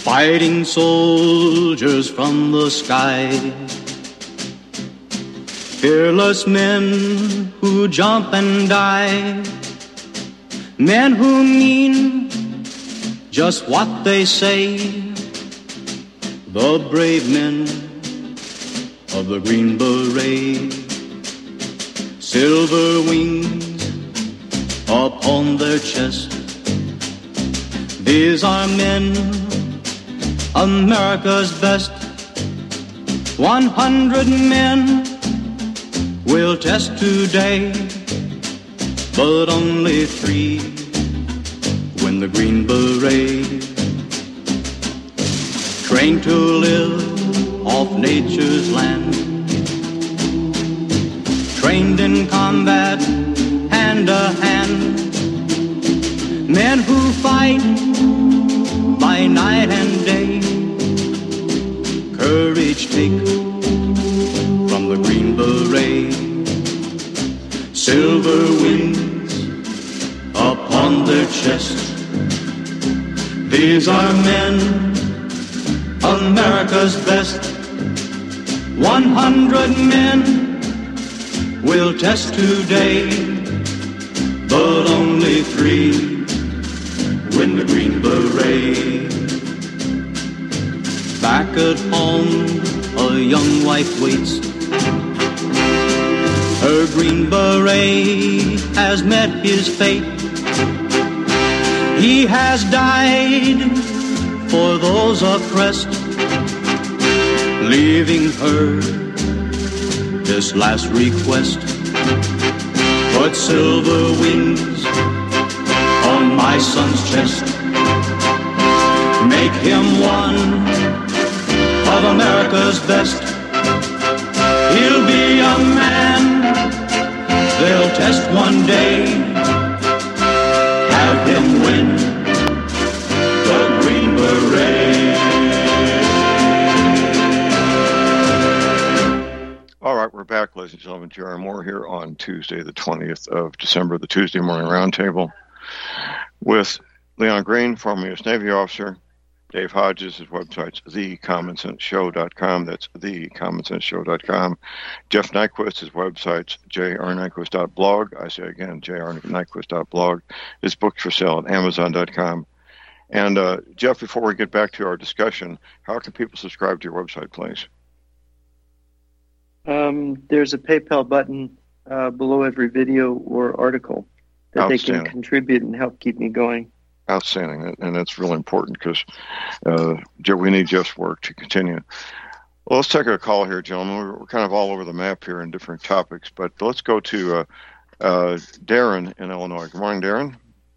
Fighting soldiers from the sky, fearless men who jump and die, men who mean just what they say, the brave men of the Green Beret, silver wings upon their chest. These are men, America's best. 100 men will test today, but only 3 win the Green Beret. Trained to live off nature's land, trained in combat hand to hand, men who fight by night and day, courage take from the Green Beret, silver wings upon their chest. These are men, America's best. 100 men will test today, but only 3 win the Green Beret. Back at home, a young wife waits. Her Green Beret has met his fate. He has died for those oppressed, leaving her this last request. Put silver wings on my son's chest. Make him one of America's best. He'll be a man they'll test one day. Have him win the Green Beret. All right, we're back, ladies and gentlemen. J.R. Moore here on Tuesday, the 20th of December, the Tuesday Morning Roundtable, with Leon Green, former U.S. Navy officer, Dave Hodges. His website's thecommonsenseshow.com. That's thecommonsenseshow.com. Jeff Nyquist, his website's jrnyquist.blog. I say again, jrnyquist.blog. His book's for sale at amazon.com. And Jeff, before we get back to our discussion, how can people subscribe to your website, please? There's a PayPal button below every video or article that they can contribute and help keep me going. Outstanding, and that's really important because we need Jeff's work to continue. Well, let's take a call here, gentlemen. We're kind of all over the map here in different topics, but let's go to Darren in Illinois. Good morning, Darren.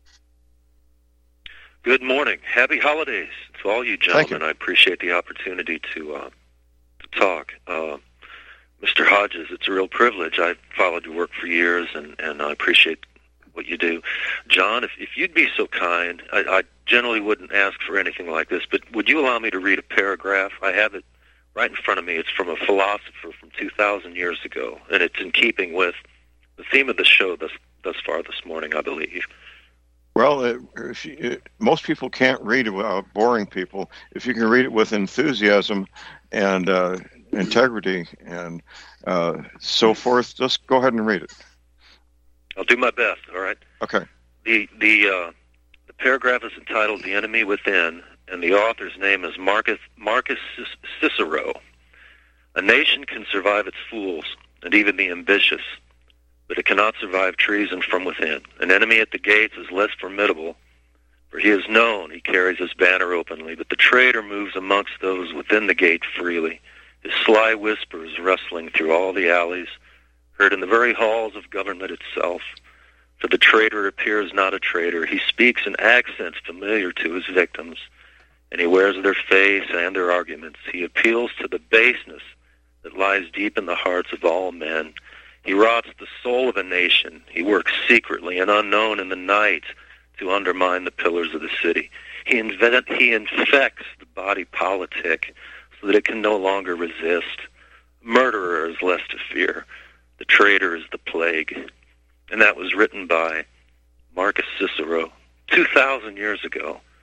Good morning. Happy holidays to all you gentlemen. I appreciate the opportunity to talk. Mr. Hodges, it's a real privilege. I've followed your work for years, and I appreciate what you do. John, if you'd be so kind, I generally wouldn't ask for anything like this, but would you allow me to read a paragraph? I have it right in front of me. It's from a philosopher from 2,000 years ago, and it's in keeping with the theme of the show thus far this morning, I believe. Well, most people can't read it without boring people. If you can read it with enthusiasm and integrity and so forth, just go ahead and read it. I'll do my best, all right? Okay. The paragraph is entitled The Enemy Within, and the author's name is Marcus Cicero. A nation can survive its fools and even the ambitious, but it cannot survive treason from within. An enemy at the gates is less formidable, for he is known, he carries his banner openly, but the traitor moves amongst those within the gate freely, his sly whispers rustling through all the alleys, heard in the very halls of government itself. For the traitor appears not a traitor. He speaks in accents familiar to his victims, and he wears their face and their arguments. He appeals to the baseness that lies deep in the hearts of all men. He rots the soul of a nation. He works secretly and unknown in the night to undermine the pillars of the city. He infects the body politic so that it can no longer resist. Murderer is less to fear. The traitor is the plague. And that was written by Marcus Cicero 2,000 years ago.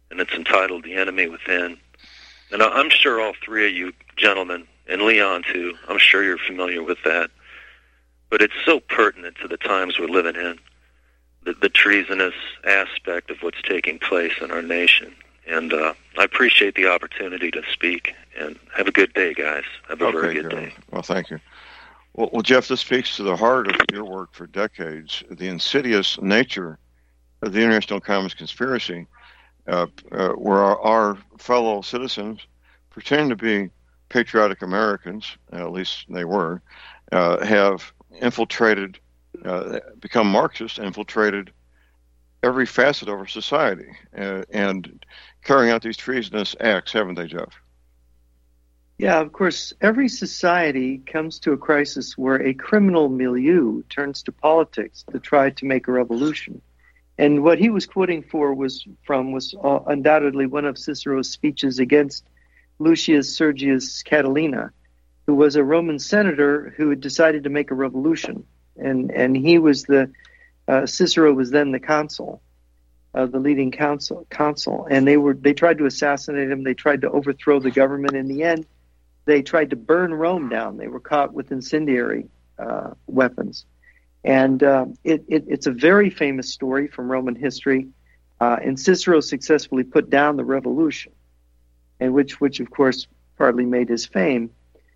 and it's entitled The Enemy Within. And I'm sure all three of you gentlemen, and Leon too, I'm sure you're familiar with that. But it's so pertinent to the times we're living in, the treasonous aspect of what's taking place in our nation. And I appreciate the opportunity to speak. And have a good day, guys. Have a very good day. Well, thank you. Well, Jeff, this speaks to the heart of your work for decades, the insidious nature of the international communist conspiracy, where our fellow citizens, pretending to be patriotic Americans, at least they were, have infiltrated, become Marxist, infiltrated every facet of our society, and carrying out these treasonous acts, haven't they, Jeff? Yeah, of course, every society comes to a crisis where a criminal milieu turns to politics to try to make a revolution. And what he was quoting was undoubtedly one of Cicero's speeches against Lucius Sergius Catilina, who was a Roman senator who had decided to make a revolution. And he was Cicero was then the consul, the leading consul. And they tried to assassinate him. They tried to overthrow the government. In the end, they tried to burn Rome down. They were caught with incendiary weapons. And it's a very famous story from Roman history. And Cicero successfully put down the revolution, and which of course partly made his fame.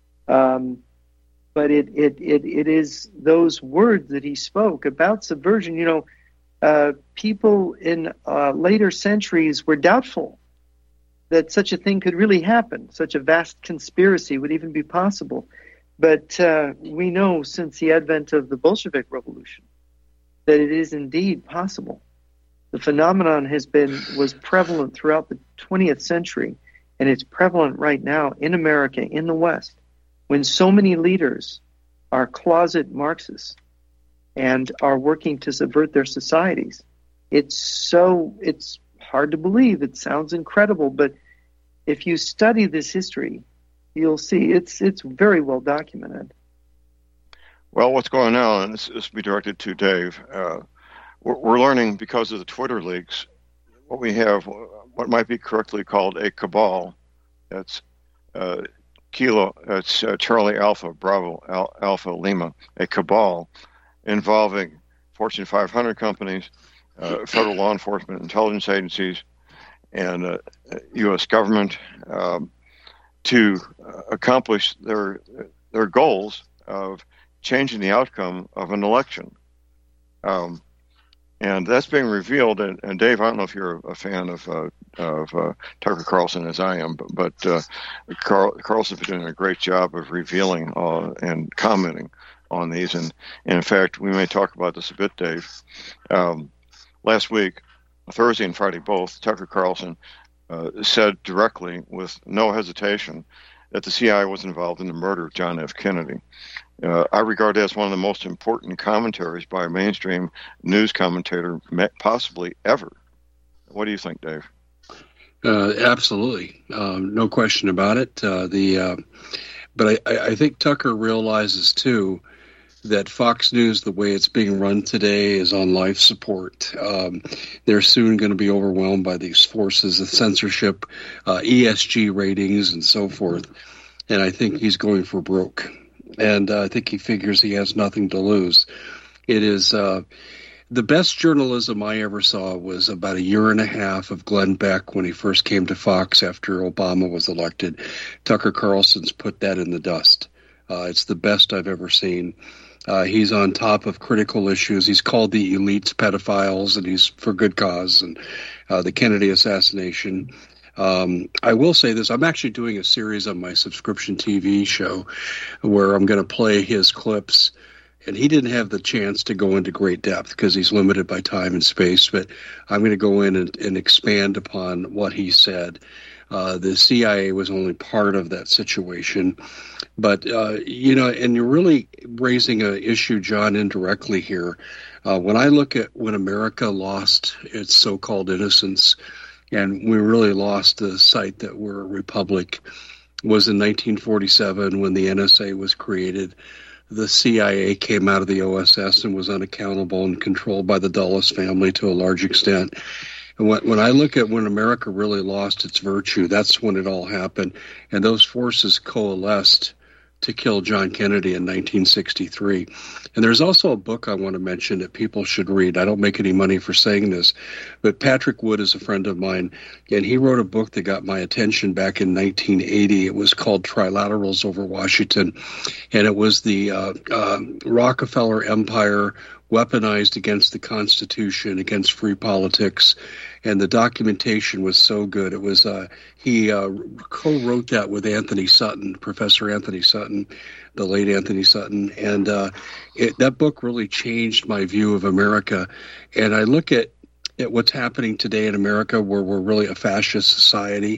But it is those words that he spoke about subversion. People in later centuries were doubtful that such a thing could really happen, such a vast conspiracy would even be possible. But we know since the advent of the Bolshevik Revolution that it is indeed possible. The phenomenon was prevalent throughout the 20th century, and it's prevalent right now in America, in the West, when so many leaders are closet Marxists and are working to subvert their societies. It's hard to believe. It sounds incredible, but if you study this history, you'll see it's very well documented. Well, what's going on, and this will be directed to Dave, we're learning because of the Twitter leaks, what we have, what might be correctly called a cabal. That's Charlie Alpha, Bravo, Alpha, Lima, a cabal involving Fortune 500 companies, federal law enforcement, intelligence agencies, and U.S. government to accomplish their goals of changing the outcome of an election. And that's being revealed. And Dave, I don't know if you're a fan of Tucker Carlson as I am, but Carlson's been doing a great job of revealing and commenting on these. And in fact, we may talk about this a bit, Dave. Last week, Thursday and Friday both, Tucker Carlson said directly, with no hesitation, that the CIA was involved in the murder of John F. Kennedy. I regard that as one of the most important commentaries by a mainstream news commentator possibly ever. What do you think, Dave? Absolutely. No question about it. But I think Tucker realizes, too, that Fox News, the way it's being run today, is on life support. They're soon going to be overwhelmed by these forces of censorship, ESG ratings, and so forth. And I think he's going for broke. And I think he figures he has nothing to lose. It is the best journalism I ever saw was about 1.5 years of Glenn Beck when he first came to Fox after Obama was elected. Tucker Carlson's put that in the dust. It's the best I've ever seen. He's on top of critical issues. He's called the elites pedophiles, and he's for good cause, and the Kennedy assassination. I will say this. I'm actually doing a series on my subscription TV show where I'm going to play his clips, and he didn't have the chance to go into great depth because he's limited by time and space, but I'm going to go in and expand upon what he said. The CIA was only part of that situation. But, and you're really raising an issue, John, indirectly here. When I look at when America lost its so-called innocence, and we really lost the sight that we're a republic, was in 1947 when the NSA was created. The CIA came out of the OSS and was unaccountable and controlled by the Dulles family to a large extent. And when I look at when America really lost its virtue, that's when it all happened. And those forces coalesced to kill John Kennedy in 1963. And there's also a book I want to mention that people should read. I don't make any money for saying this, but Patrick Wood is a friend of mine, and he wrote a book that got my attention back in 1980. It was called Trilaterals Over Washington, and it was the Rockefeller Empire weaponized against the Constitution, against free politics, and the documentation was so good. It was he co-wrote that with Anthony Sutton, Professor Anthony Sutton, the late Anthony Sutton, and that book really changed my view of America. And I look at what's happening today in America, where we're really a fascist society.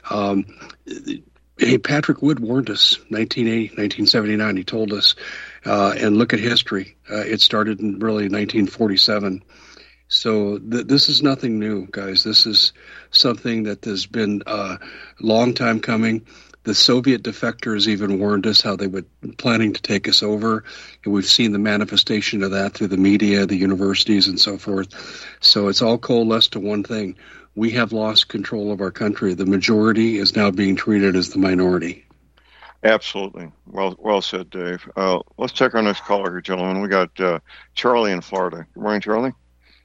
Hey, Patrick Wood warned us, 1980, 1979. He told us, and look at history. It started in really 1947. So this is nothing new, guys. This is something that has been a long time coming. The Soviet defectors even warned us how they were planning to take us over, and we've seen the manifestation of that through the media, the universities, and so forth. So it's all coalesced to one thing. We have lost control of our country. The majority is now being treated as the minority. Absolutely. Well said, Dave. Let's take our next caller here, gentlemen. We got Charlie in Florida. Good morning, Charlie.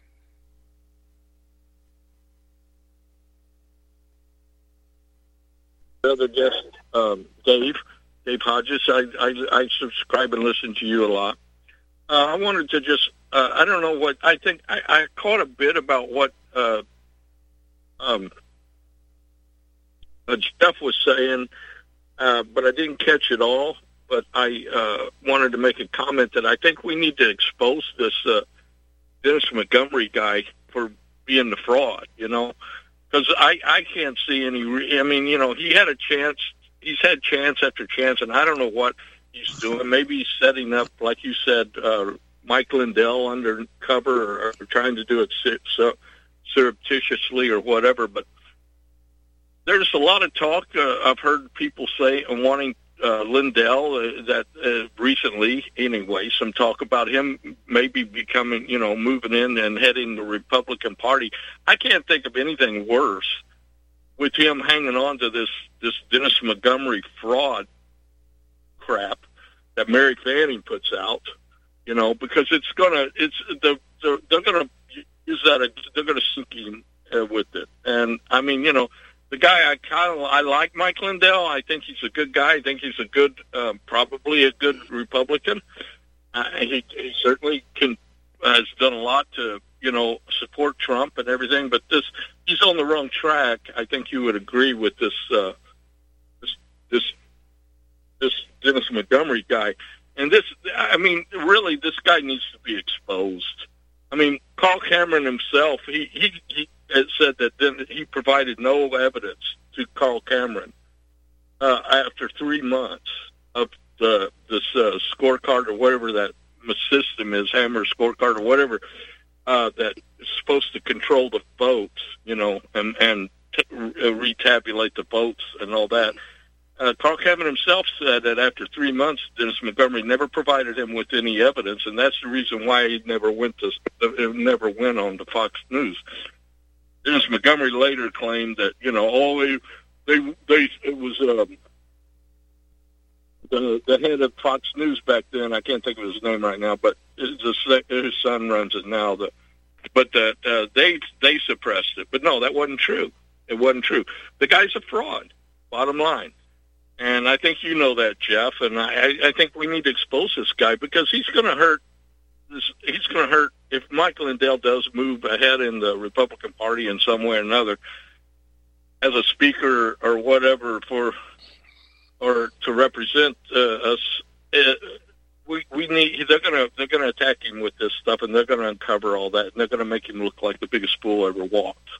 The other guest, Dave Hodges. I subscribe and listen to you a lot. I wanted to just, I don't know what, I think I caught a bit about what Jeff was saying, but I didn't catch it all. But I wanted to make a comment that I think we need to expose this Dennis Montgomery guy for being the fraud, because I can't see any. I mean, he had a chance. He's had chance after chance, and I don't know what he's doing. Maybe he's setting up, like you said, Mike Lindell undercover, or trying to do it surreptitiously or whatever. But there's a lot of talk. I've heard people say wanting Lindell that recently, anyway, some talk about him maybe becoming, moving in and heading the Republican Party. I can't think of anything worse with him hanging on to this Dennis Montgomery fraud crap that Mary Fanning puts out, because they're gonna use that, they're gonna sink him with it. And I mean, the guy I like Mike Lindell. I think he's a good guy. I think he's a good, probably a good Republican. He certainly has done a lot to, support Trump and everything. But he's on the wrong track. I think you would agree with this Dennis Montgomery guy. And really, this guy needs to be exposed. I mean, Carl Cameron himself, he said that then he provided no evidence to Carl Cameron after 3 months of this scorecard or whatever that system is, Hammer scorecard or whatever, that is supposed to control the votes, and retabulate the votes and all that. Carl Cameron himself said that after 3 months, Dennis Montgomery never provided him with any evidence, and that's the reason why he never went on to Fox News. Dennis Montgomery later claimed that it was the head of Fox News back then. I can't think of his name right now, but his son runs it now. But they suppressed it. But no, that wasn't true. It wasn't true. The guy's a fraud. Bottom line. And I think you know that, Jeff. And I think we need to expose this guy because he's going to hurt. He's going to hurt if Mike Lindell does move ahead in the Republican Party in some way or another as a speaker or whatever or to represent us. We need. They're going to attack him with this stuff, and they're going to uncover all that, and they're going to make him look like the biggest fool ever walked.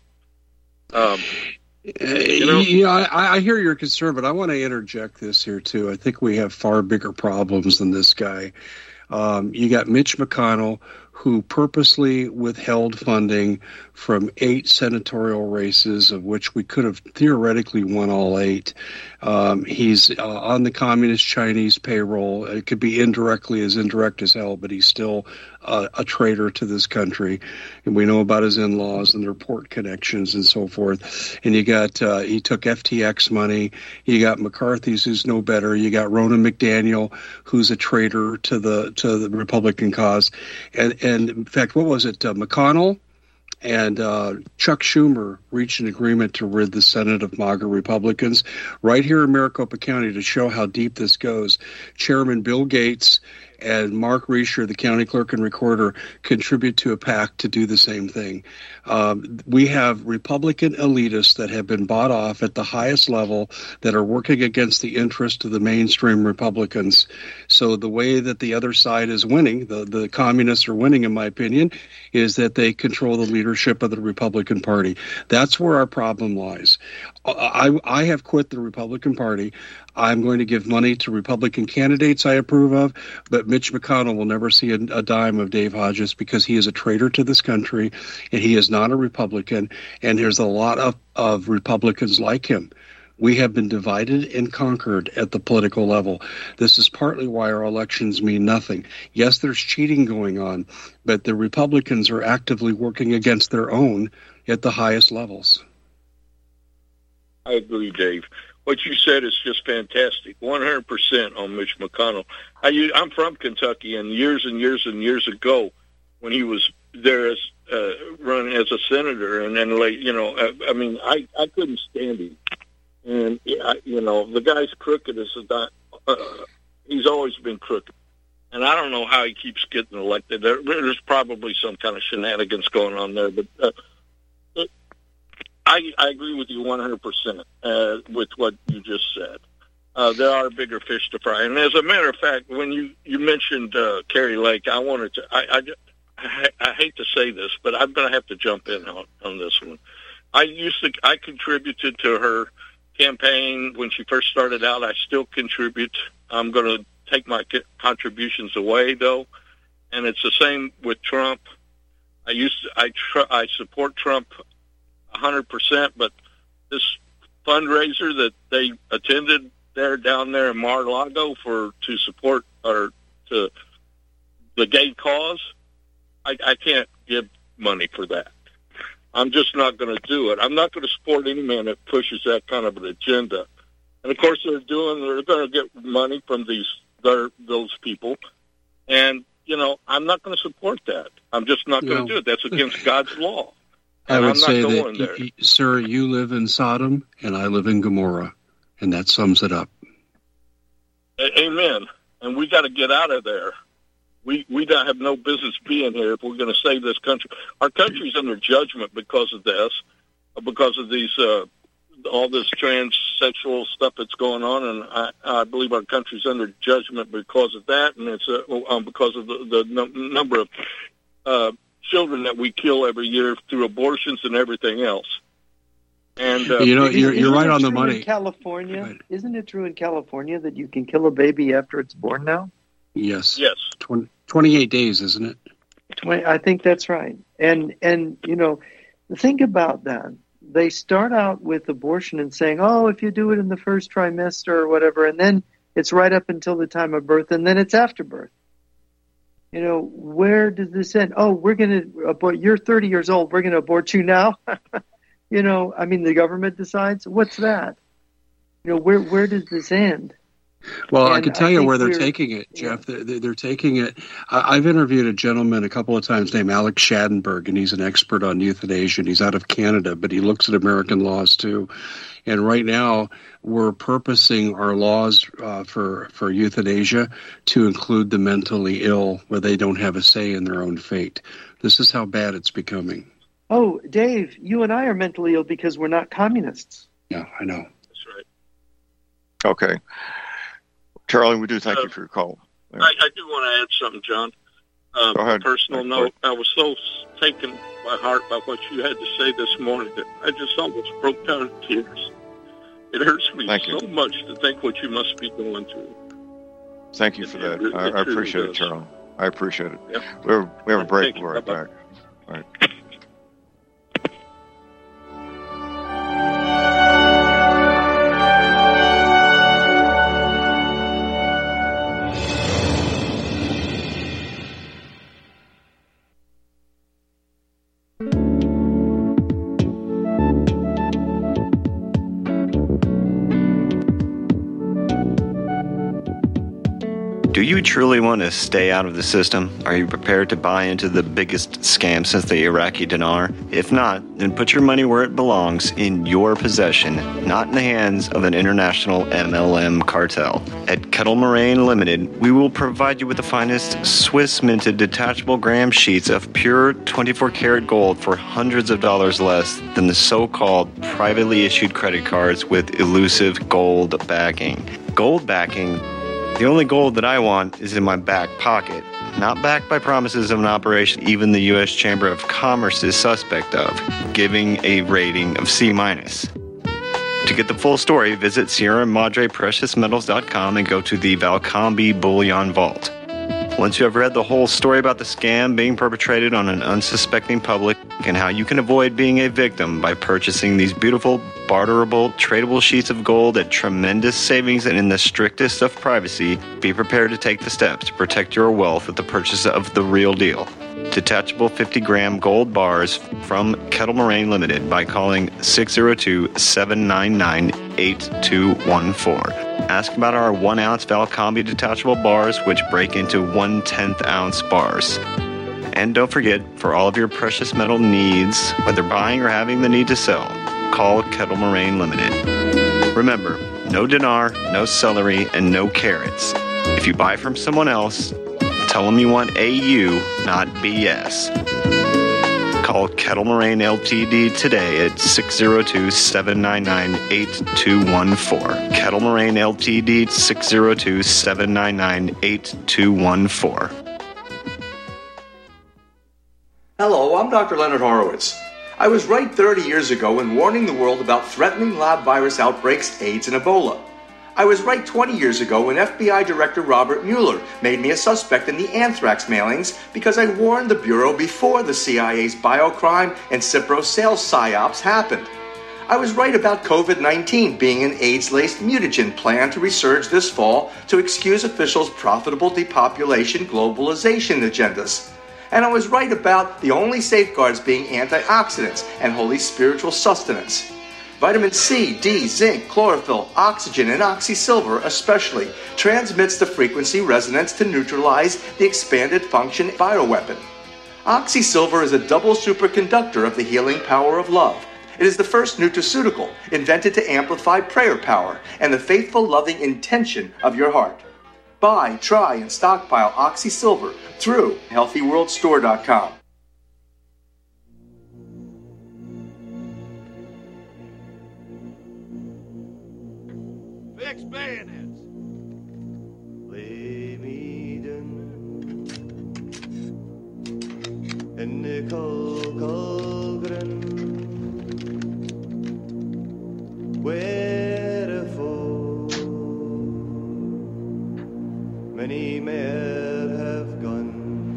I hear your concern, but I want to interject this here too. I think we have far bigger problems than this guy. You got Mitch McConnell, who purposely withheld funding from 8 senatorial races, of which we could have theoretically won all 8. He's on the Communist Chinese payroll. It could be indirectly as indirect as hell, but he's still a traitor to this country. And we know about his in-laws and their port connections and so forth. And you got, he took FTX money. You got McCarthy's, who's no better. You got Ronna McDaniel, who's a traitor to the Republican cause. And in fact, what was it? McConnell and Chuck Schumer reached an agreement to rid the Senate of MAGA Republicans right here in Maricopa County to show how deep this goes. Chairman Bill Gates and Mark Reisher, the county clerk and recorder, contribute to a PAC to do the same thing. We have Republican elitists that have been bought off at the highest level that are working against the interest of the mainstream Republicans. So the way that the other side is winning, the communists are winning, in my opinion, is that they control the leadership of the Republican Party. That's where our problem lies. I have quit the Republican Party. I'm going to give money to Republican candidates I approve of, but Mitch McConnell will never see a dime of Dave Hodges because he is a traitor to this country, and he is not a Republican, and there's a lot of Republicans like him. We have been divided and conquered at the political level. This is partly why our elections mean nothing. Yes, there's cheating going on, but the Republicans are actively working against their own at the highest levels. I agree, Dave. What you said is just fantastic. 100% on Mitch McConnell. I'm from Kentucky, and years ago, when he was there as running as a senator, and then I couldn't stand him. And the guy's crooked as he's always been crooked. And I don't know how he keeps getting elected. There's probably some kind of shenanigans going on there, but I agree with you 100% with what you just said. There are bigger fish to fry. And as a matter of fact, when you mentioned Kari Lake, I wanted to. I hate to say this, but I'm going to have to jump in on this one. I contributed to her campaign when she first started out. I still contribute. I'm going to take my contributions away, though, and it's the same with Trump. I support Trump 100%, but this fundraiser that they attended down there in Mar-a-Lago to support or to the gay cause, I can't give money for that. I'm just not going to do it. I'm not going to support any man that pushes that kind of an agenda. And of course, they're going to get money from those people, and I'm not going to support that. I'm just not going to do it. That's against God's law. I would say that, sir, you live in Sodom and I live in Gomorrah, and that sums it up. Amen. And we got to get out of there. We don't have no business being here if we're going to save this country. Our country's under judgment because of this, because of these all this transsexual stuff that's going on, and I believe our country's under judgment because of that, and it's because of the number of children that we kill every year through abortions and everything else. And you're right on the money. In California, isn't it true in California that you can kill a baby after it's born now? Yes. 28 days, isn't it? I think that's right. And think about that. They start out with abortion and saying, oh, if you do it in the first trimester or whatever, and then it's right up until the time of birth, and then it's after birth. Where does this end? Oh, we're going to abort. You're 30 years old. We're going to abort you now. The government decides. What's that? Where does this end? Well, and I can tell you where they're taking it, Jeff. They're taking it. I've interviewed a gentleman a couple of times named Alex Schadenberg, and he's an expert on euthanasia, and he's out of Canada, but he looks at American laws too. And right now, we're purposing our laws for euthanasia to include the mentally ill, where they don't have a say in their own fate. This is how bad it's becoming. Oh, Dave, you and I are mentally ill because we're not communists. Yeah, I know. That's right. Okay. Charlie, we do thank you for your call. I do want to add something, John. Go ahead. Personal note, I was so taken by heart by what you had to say this morning that I just almost broke down in tears. It hurts me so much to think what you must be going through. Thank you for that. I appreciate it, Charlie. I appreciate it. Yep. We have a break. Thank you. We'll be right Bye-bye. back. All right. Do you truly want to stay out of the system? Are you prepared to buy into the biggest scam since the Iraqi dinar? If not, then put your money where it belongs, in your possession, not in the hands of an international MLM cartel. At Kettle Moraine Limited, we will provide you with the finest Swiss-minted detachable gram sheets of pure 24-karat gold for hundreds of dollars less than the so-called privately issued credit cards with elusive gold backing. Gold backing? The only gold that I want is in my back pocket, not backed by promises of an operation even the U.S. Chamber of Commerce is suspect of, giving a rating of C-. To get the full story, visit Sierra Madre PreciousMetals.com and go to the Valcombe Bullion Vault. Once you have read the whole story about the scam being perpetrated on an unsuspecting public and how you can avoid being a victim by purchasing these beautiful, barterable, tradable sheets of gold at tremendous savings and in the strictest of privacy, be prepared to take the steps to protect your wealth with the purchase of the real deal. Detachable 50-gram gold bars from Kettle Moraine Limited by calling 602-799-8214. Ask about our 1-ounce Valcombe detachable bars, which break into 1/10-ounce bars. And don't forget, for all of your precious metal needs, whether buying or having the need to sell, call Kettle Moraine Limited. Remember, no dinar, no celery, and no carrots. If you buy from someone else, tell them you want AU, not BS. Call Kettle Moraine Ltd. today at 602-799-8214. Kettle Moraine Ltd. 602-799-8214. Hello, I'm Dr. Leonard Horowitz. I was right 30 years ago in warning the world about threatening lab virus outbreaks, AIDS, and Ebola. I was right 20 years ago when FBI Director Robert Mueller made me a suspect in the anthrax mailings because I warned the Bureau before the CIA's biocrime and Cipro sales psyops happened. I was right about COVID-19 being an AIDS-laced mutagen planned to resurge this fall to excuse officials' profitable depopulation globalization agendas. And I was right about the only safeguards being antioxidants and holy spiritual sustenance. Vitamin C, D, zinc, chlorophyll, oxygen, and oxysilver especially transmits the frequency resonance to neutralize the expanded function bioweapon. Oxysilver is a double superconductor of the healing power of love. It is the first nutraceutical invented to amplify prayer power and the faithful, loving intention of your heart. Buy, try, and stockpile Oxysilver through HealthyWorldStore.com. Fix bayonets. Lay me down in the Colgren, wherefore many men have gone.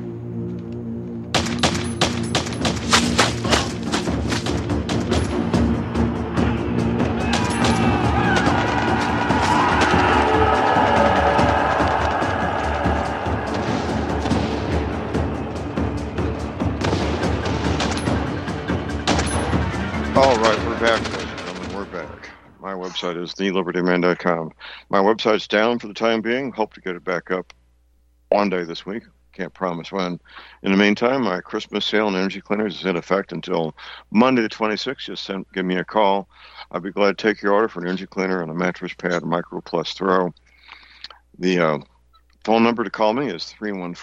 All right, we're back, ladies and gentlemen. We're back. My website is thelibertyman.com. My website's down for the time being. Hope to get it back up one day this week. Can't promise when. In the meantime, my Christmas sale on energy cleaners is in effect until Monday the 26th. Just give me a call. I'll be glad to take your order for an energy cleaner and a mattress pad, Micro Plus Throw. The phone number to call me is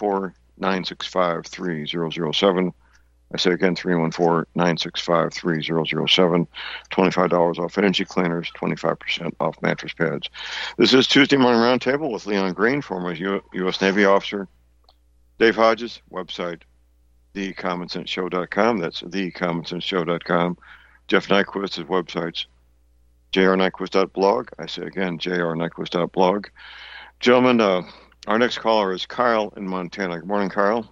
314-965-3007. I say again, 314-965-3007. $25 off energy cleaners, 25% off mattress pads. This is Tuesday Morning Roundtable with Leon Green, former U.S. Navy officer. Dave Hodges, website, thecommonsenseshow.com. That's thecommonsenseshow.com. Jeff Nyquist's websites, jrnyquist.blog. I say again, jrnyquist.blog. Gentlemen, Our next caller is Kyle in Montana. Good morning, Kyle.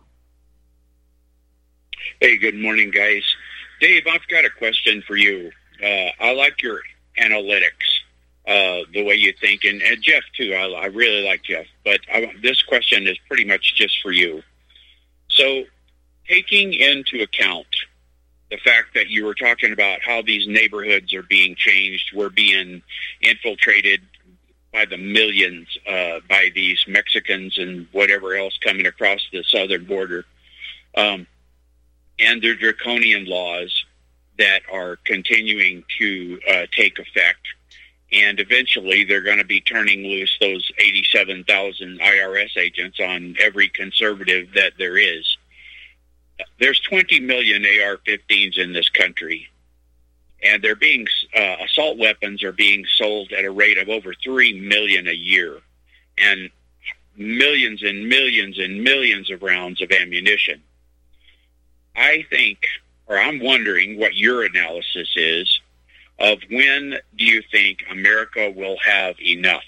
Hey, good morning, guys. Dave, I've got a question for you. I like your analytics, the way you think, and Jeff, too. I really like Jeff. But this question is pretty much just for you. So, taking into account the fact that you were talking about how these neighborhoods are being changed, we're being infiltrated by the millions by these Mexicans and whatever else coming across the southern border, and their draconian laws that are continuing to take effect. And eventually they're going to be turning loose those 87,000 IRS agents on every conservative that there is. There's 20 million AR-15s in this country, and they're being assault weapons are being sold at a rate of over 3 million a year, and millions and millions and millions of rounds of ammunition. I think, or I'm wondering what your analysis is of when do you think America will have enough?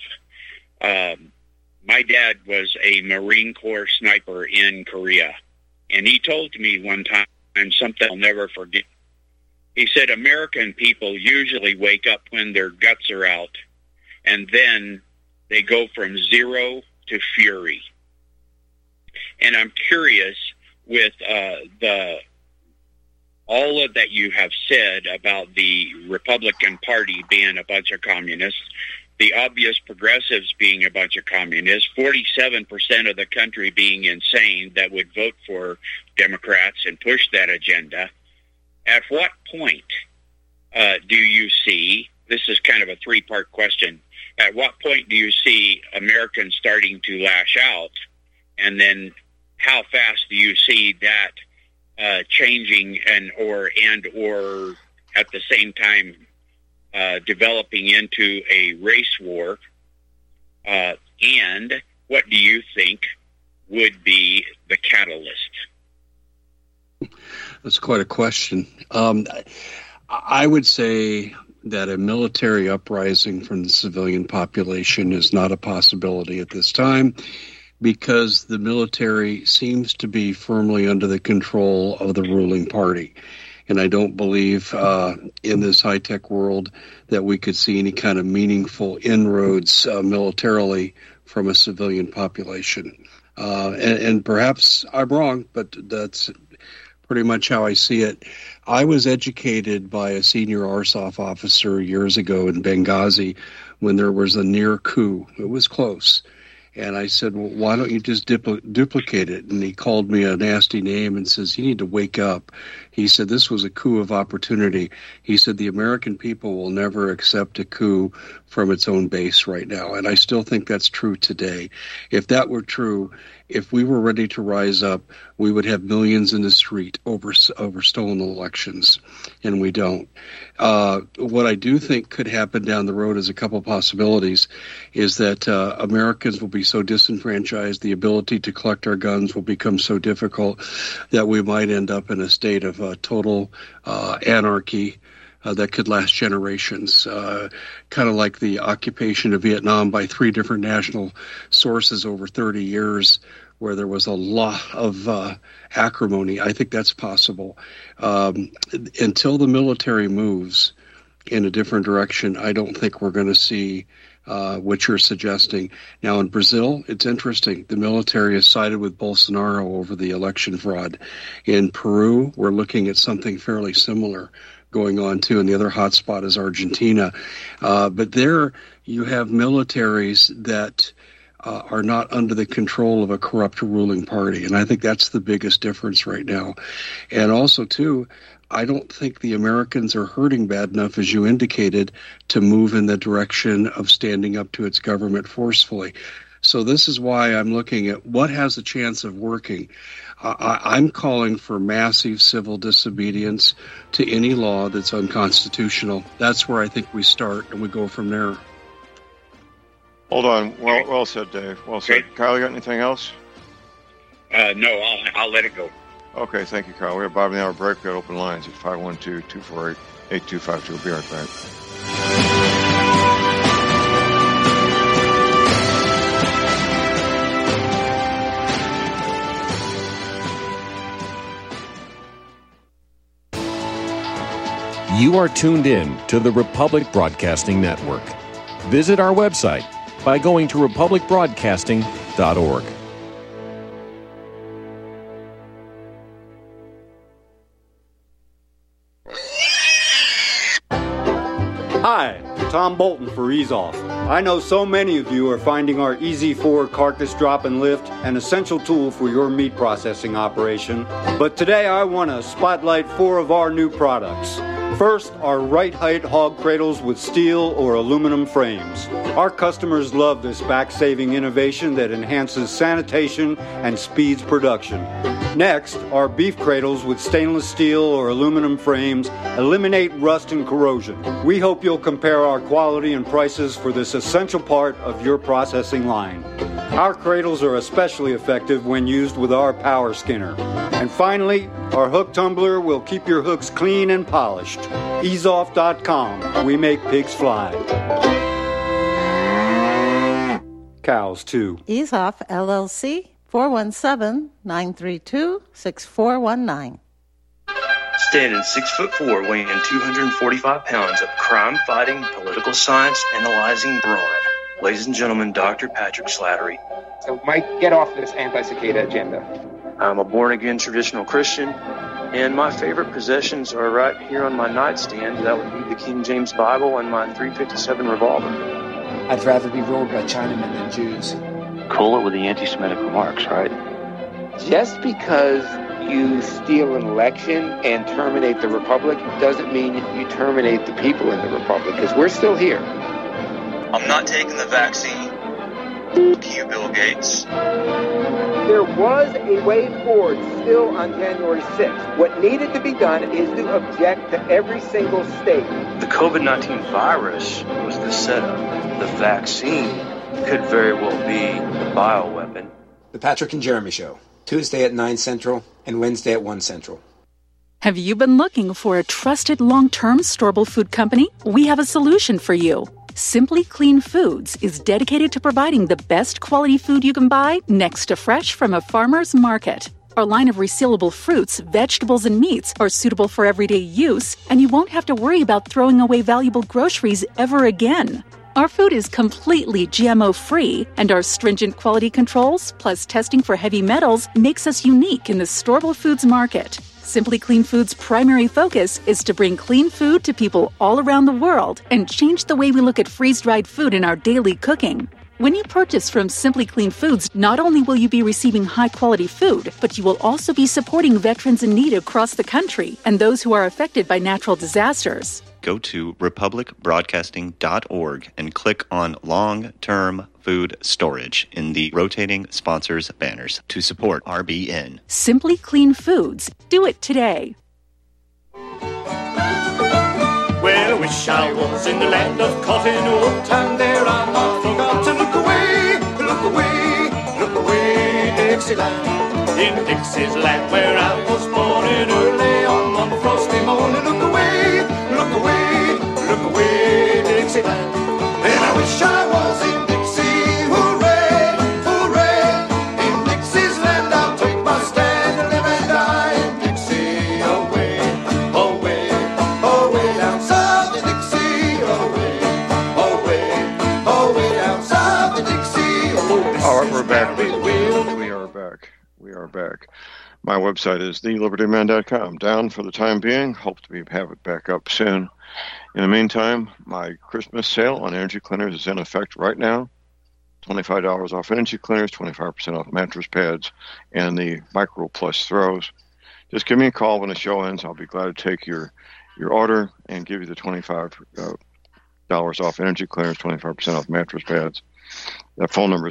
My dad was a Marine Corps sniper in Korea, and he told me one time something I'll never forget. He said American people usually wake up when their guts are out, and then they go from zero to fury. And I'm curious, with all of that you have said about the Republican Party being a bunch of communists, the obvious progressives being a bunch of communists, 47% of the country being insane that would vote for Democrats and push that agenda, at what point do you see, this is kind of a three-part question, at what point do you see Americans starting to lash out, and then how fast do you see that changing or at the same time developing into a race war? And what do you think would be the catalyst? That's quite a question. I would say that a military uprising from the civilian population is not a possibility at this time, because the military seems to be firmly under the control of the ruling party. And I don't believe in this high-tech world that we could see any kind of meaningful inroads militarily from a civilian population. And perhaps I'm wrong, but that's pretty much how I see it. I was educated by a senior RSOF officer years ago in Benghazi when there was a near coup. It was close. And I said, well, why don't you just duplicate it? And he called me a nasty name and says, you need to wake up. He said, this was a coup of opportunity. He said, the American people will never accept a coup from its own base right now. And I still think that's true today. If that were true, if we were ready to rise up, we would have millions in the street over stolen elections, and we don't. What I do think could happen down the road is a couple possibilities, is that Americans will be so disenfranchised, the ability to collect our guns will become so difficult that we might end up in a state of total anarchy that could last generations, kind of like the occupation of Vietnam by 3 different national sources over 30 years, where there was a lot of acrimony. I think that's possible. Until the military moves in a different direction, I don't think we're going to see what you're suggesting. Now, in Brazil, it's interesting. The military has sided with Bolsonaro over the election fraud. In Peru, we're looking at something fairly similar going on too, and the other hot spot is Argentina. But there you have militaries that are not under the control of a corrupt ruling party, and I think that's the biggest difference right now. And also too, I don't think the Americans are hurting bad enough, as you indicated, to move in the direction of standing up to its government forcefully. So this is why I'm looking at what has a chance of working. I'm calling for massive civil disobedience to any law that's unconstitutional. That's where I think we start, and we go from there. Hold on. Well said, Dave. Well said. Okay. Kyle, you got anything else? No, I'll let it go. Okay, thank you, Kyle. We have bottom of the hour break. We got open lines at 512-248-8252. We'll be right back. You are tuned in to the Republic Broadcasting Network. Visit our website by going to republicbroadcasting.org. Hi, Tom Bolton for Ease Off. I know so many of you are finding our Easy 4 carcass drop and lift an essential tool for your meat processing operation. But today I want to spotlight 4 of our new products. First, our right height hog cradles with steel or aluminum frames. Our customers love this back-saving innovation that enhances sanitation and speeds production. Next, our beef cradles with stainless steel or aluminum frames eliminate rust and corrosion. We hope you'll compare our quality and prices for this essential part of your processing line. Our cradles are especially effective when used with our power skinner. And finally, our hook tumbler will keep your hooks clean and polished. EaseOff.com. We make pigs fly. Cows, too. Ease Off, LLC, 417-932-6419. Standing 6'4", weighing 245 pounds of crime-fighting, political science analyzing brawn. Ladies and gentlemen, Dr. Patrick Slattery. So, Mike, get off this anti-cicada agenda. I'm a born-again traditional Christian, and my favorite possessions are right here on my nightstand. That would be the King James Bible and my .357 revolver. I'd rather be ruled by Chinamen than Jews. Cool it with the anti-Semitic remarks, right? Just because you steal an election and terminate the Republic doesn't mean you terminate the people in the Republic, because we're still here. I'm not taking the vaccine. Fuck you, Bill Gates. There was a way forward still on January 6th. What needed to be done is to object to every single state. The COVID-19 virus was the setup. The vaccine could very well be the bioweapon. The Patrick and Jeremy Show, Tuesday at 9 Central and Wednesday at 1 Central. Have you been looking for a trusted long-term storable food company? We have a solution for you. Simply Clean Foods is dedicated to providing the best quality food you can buy next to fresh from a farmer's market. Our line of resealable fruits, vegetables, and meats are suitable for everyday use, and you won't have to worry about throwing away valuable groceries ever again. Our food is completely GMO-free, and our stringent quality controls, plus testing for heavy metals, makes us unique in the storable foods market. Simply Clean Foods' primary focus is to bring clean food to people all around the world and change the way we look at freeze-dried food in our daily cooking. When you purchase from Simply Clean Foods, not only will you be receiving high-quality food, but you will also be supporting veterans in need across the country and those who are affected by natural disasters. Go to republicbroadcasting.org and click on Long-Term Food Storage in the rotating sponsors banners to support RBN. Simply Clean Foods. Do it today. Well, I wish I was in the land of cotton wool, and there I'm not forgotten. Look away, look away, look away, Dixieland. In Dixie's land where I was born in early on one frosty morning. Look away, look away, look away, Dixieland. And I wish I was in Dixie, hooray, hooray. In Dixie's land I'll take my stand and live and die in Dixie. Away, away, away down south in Dixie. Away, away, away down south in Dixie. All right, we're back. We are back. My website is thelibertyman.com. Down for the time being. Hope to have it back up soon. In the meantime, my Christmas sale on energy cleaners is in effect right now. $25 off energy cleaners, 25% off mattress pads, and the Micro Plus throws. Just give me a call when the show ends. I'll be glad to take your order and give you the $25 off energy cleaners, 25% off mattress pads. That phone number is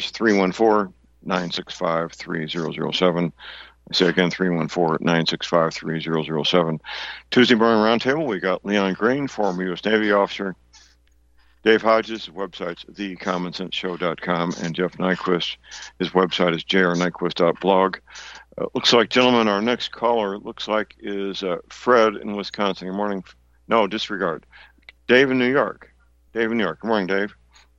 314-965-3007. I say again, 314-965-3007. Tuesday morning roundtable, we got Leon Green, former U.S. Navy officer, Dave Hodges, his website's thecommonsenseshow.com, and Jeff Nyquist, his website is jrnyquist.blog. Looks like, gentlemen, our next caller is Fred in Wisconsin. Good morning. No, disregard. Dave in New York. Good morning, Dave.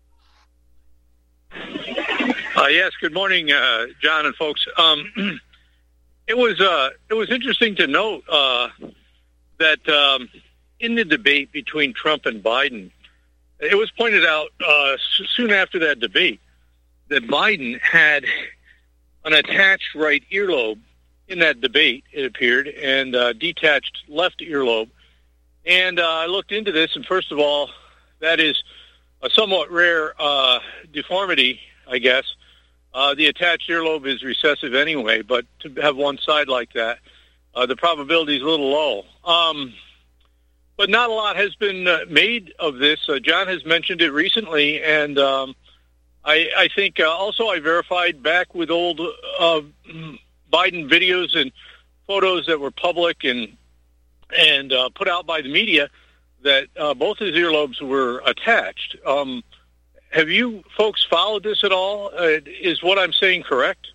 Yes, good morning, John and folks. It was interesting to note that in the debate between Trump and Biden, it was pointed out soon after that debate that Biden had an attached right earlobe in that debate, it appeared, and detached left earlobe. And I looked into this, and first of all, that is a somewhat rare deformity, I guess. The attached earlobe is recessive anyway, but to have one side like that, the probability is a little low. But not a lot has been made of this. John has mentioned it recently, and I think also I verified back with old Biden videos and photos that were public and put out by the media that both his earlobes were attached. Have you folks followed this at all? Is what I'm saying correct?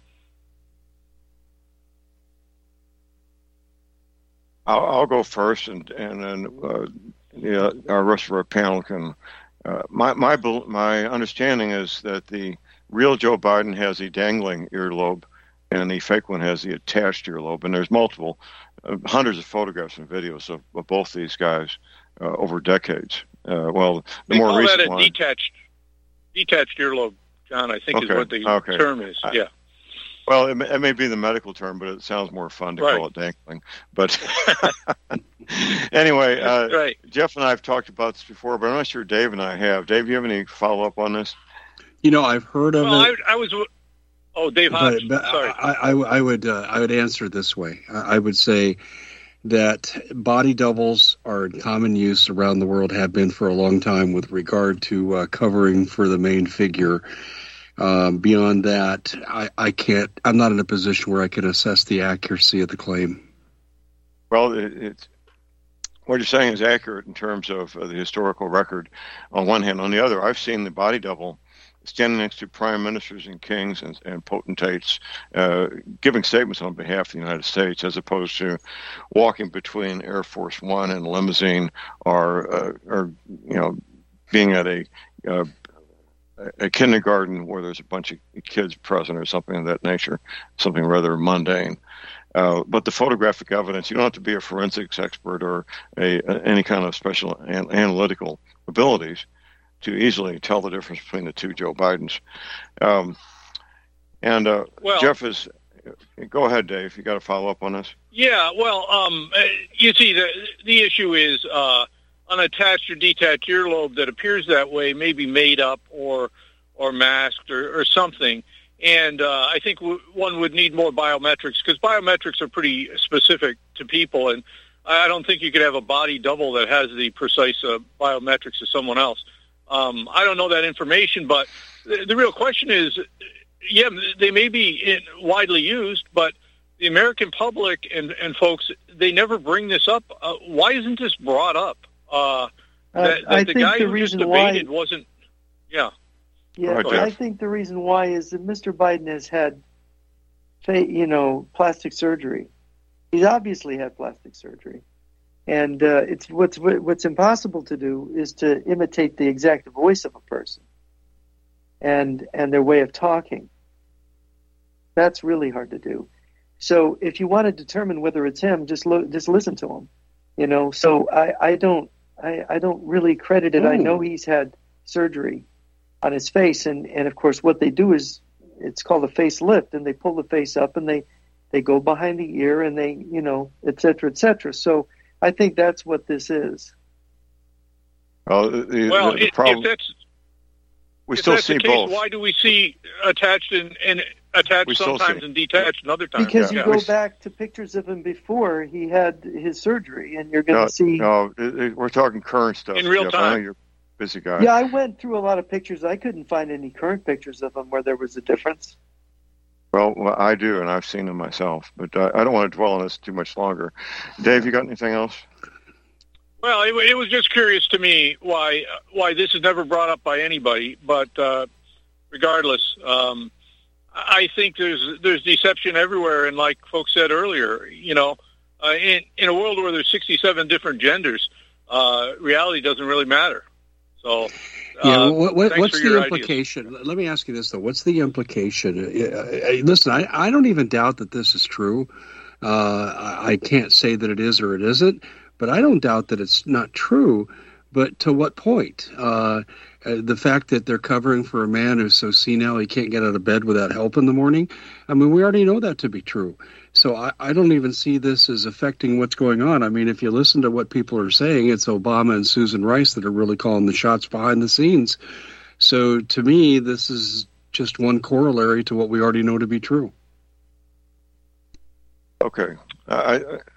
I'll go first, and then our rest of our panel can. My understanding is that the real Joe Biden has the dangling earlobe, and the fake one has the attached earlobe. And there's multiple, hundreds of photographs and videos of both these guys over decades. Well, the more recent that a one, detached earlobe, John. I think is what the term is. Yeah. Well, it may be the medical term, but it sounds more fun to call it dangling. But anyway, right. Jeff and I have talked about this before, but I'm not sure Dave and I have. Dave, you have any follow-up on this? I've heard of it. I was... Oh, Dave Hodge. Sorry. I would answer it this way. I would say that body doubles are in common use around the world, have been for a long time with regard to covering for the main figure. Beyond that, I can't. I'm not in a position where I can assess the accuracy of the claim. Well, what you're saying is accurate in terms of the historical record on one hand. On the other, I've seen the body double standing next to prime ministers and kings and potentates, giving statements on behalf of the United States, as opposed to walking between Air Force One and a limousine, or being at a kindergarten where there's a bunch of kids present or something of that nature, something rather mundane. But the photographic evidence, you don't have to be a forensics expert or any kind of special analytical abilities to easily tell the difference between the two Joe Bidens. Jeff is... Go ahead, Dave. You got to follow up on this? Yeah, well, you see, the issue is unattached or detached earlobe that appears that way may be made up or masked or something. And I think one would need more biometrics, because biometrics are pretty specific to people, and I don't think you could have a body double that has the precise biometrics of someone else. I don't know that information, but the real question is, yeah, they may be widely used, but the American public and folks, they never bring this up. Why isn't this brought up? I think guy the who reason just debated wasn't. Yeah. Yeah, I think the reason why is that Mr. Biden has had, plastic surgery. He's obviously had plastic surgery, and it's what's impossible to do is to imitate the exact voice of a person, and their way of talking. That's really hard to do. So if you want to determine whether it's him, just listen to him. So I don't really credit it. I know he's had surgery on his face, and of course what they do is it's called a facelift, and they pull the face up and they go behind the ear and they et cetera, et cetera. So I think that's what this is. Well, the problem, if that's we still see the case, both. why do we see attached and attached sometimes and detached another times? Because you go back to pictures of him before he had his surgery, and you're going to see. No, we're talking current stuff in real Jeff. time. I know you're a busy guy. Yeah, I went through a lot of pictures. I couldn't find any current pictures of him where there was a difference. Well, I do, and I've seen them myself, but I don't want to dwell on this too much longer. Dave, you got anything else? Well, it was just curious to me why this is never brought up by anybody. But regardless, I think there's deception everywhere, and like folks said earlier, in a world where there's 67 different genders, reality doesn't really matter. So, what's the implication? Ideas. Let me ask you this though: what's the implication? Listen, I don't even doubt that this is true. I can't say that it is or it isn't. But I don't doubt that it's not true. But to what point? The fact that they're covering for a man who's so senile he can't get out of bed without help in the morning, I mean, we already know that to be true. So I don't even see this as affecting what's going on. I mean, if you listen to what people are saying, it's Obama and Susan Rice that are really calling the shots behind the scenes. So to me, this is just one corollary to what we already know to be true. Okay. I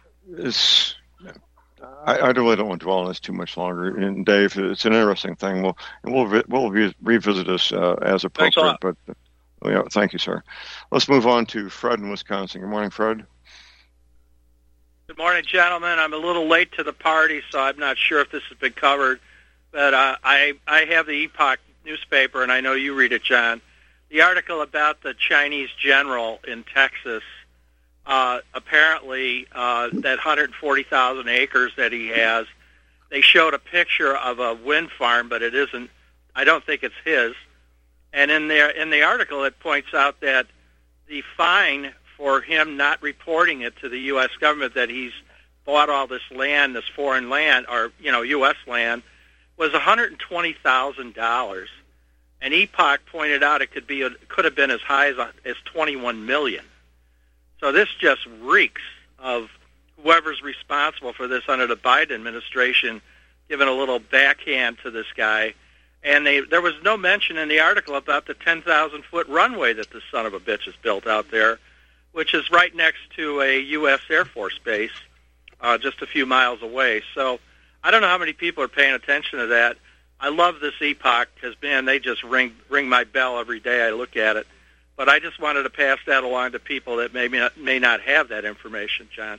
really don't want to dwell on this too much longer. And Dave, it's an interesting thing. We'll revisit this as appropriate. Thanks a lot. But yeah, thank you, sir. Let's move on to Fred in Wisconsin. Good morning, Fred. Good morning, gentlemen. I'm a little late to the party, so I'm not sure if this has been covered. But I have the Epoch newspaper, and I know you read it, John. The article about the Chinese general in Texas. Apparently, that 140,000 acres that he has, they showed a picture of a wind farm, but it isn't. I don't think it's his. And in the article, it points out that the fine for him not reporting it to the U.S. government that he's bought all this land, this foreign land, or U.S. land, was $120,000. And Epoch pointed out it could have been as high as $21 million. So this just reeks of whoever's responsible for this under the Biden administration giving a little backhand to this guy. And there was no mention in the article about the 10,000-foot runway that the son of a bitch has built out there, which is right next to a U.S. Air Force base just a few miles away. So I don't know how many people are paying attention to that. I love this Epoch because, man, they just ring my bell every day I look at it. But I just wanted to pass that along to people that may not have that information, John.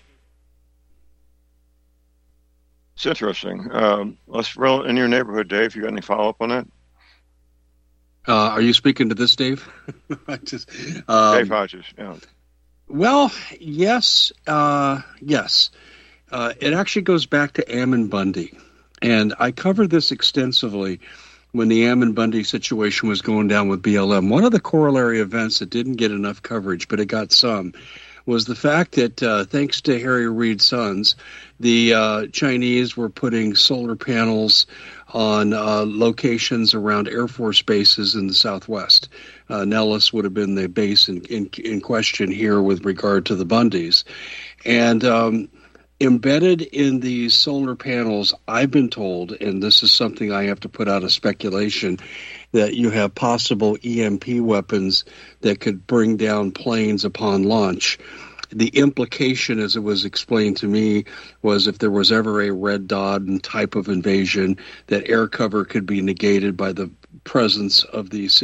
It's interesting. In your neighborhood, Dave, you got any follow-up on that? Are you speaking to this, Dave? Dave Hodges, yeah. Well, yes. Yes. It actually goes back to Ammon Bundy. And I covered this extensively when the Ammon Bundy situation was going down with BLM. One of the corollary events that didn't get enough coverage, but it got some, was the fact that thanks to Harry Reid's sons, the Chinese were putting solar panels on locations around Air Force bases in the Southwest. Nellis would have been the base in question here with regard to the Bundys. And embedded in these solar panels, I've been told, and this is something I have to put out a speculation, that you have possible EMP weapons that could bring down planes upon launch. The implication, as it was explained to me, was if there was ever a Red Dawn type of invasion, that air cover could be negated by the presence of these